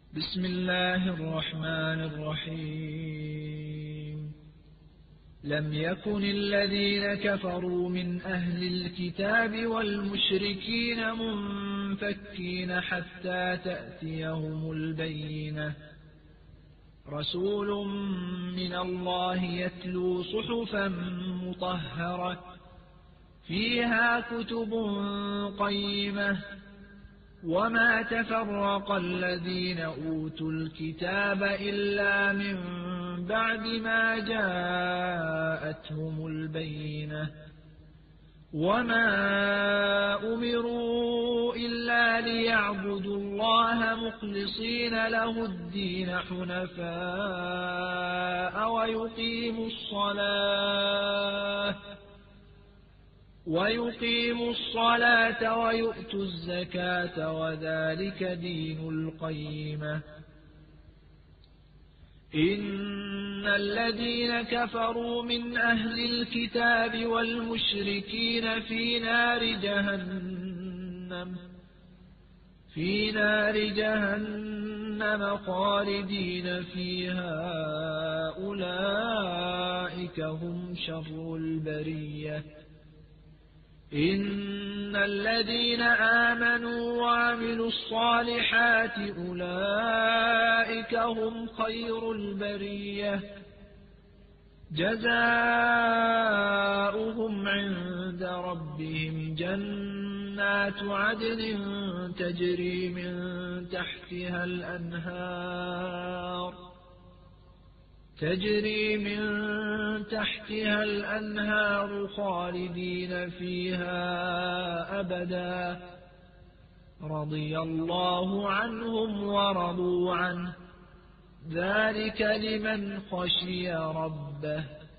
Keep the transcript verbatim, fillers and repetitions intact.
بسم الله الرحمن الرحيم. لم يكن الذين كفروا من أهل الكتاب والمشركين منفكين حتى تأتيهم البينة، رسول من الله يتلو صحفا مطهرة فيها كتب قيمة، وما تفرق الذين أوتوا الكتاب إلا من بعد ما جاءتهم البينة، وما أمروا إلا ليعبدوا الله مخلصين له الدين حنفاء ويقيموا الصلاة ويقيموا الصلاة ويؤتوا الزكاة وذلك دين القيمة. إن الذين كفروا من أهل الكتاب والمشركين في نار جهنم في نار جهنم خالدين فيها، أولئك هم شر البرية. إن الذين آمنوا وعملوا الصالحات أولئك هم خير البرية، جزاؤهم عند ربهم جنات عدن تجري من تحتها الأنهار تجري من تحتها الأنهار خالدين فيها أبدا، رضي الله عنهم ورضوا عنه، ذلك لمن خشي ربه.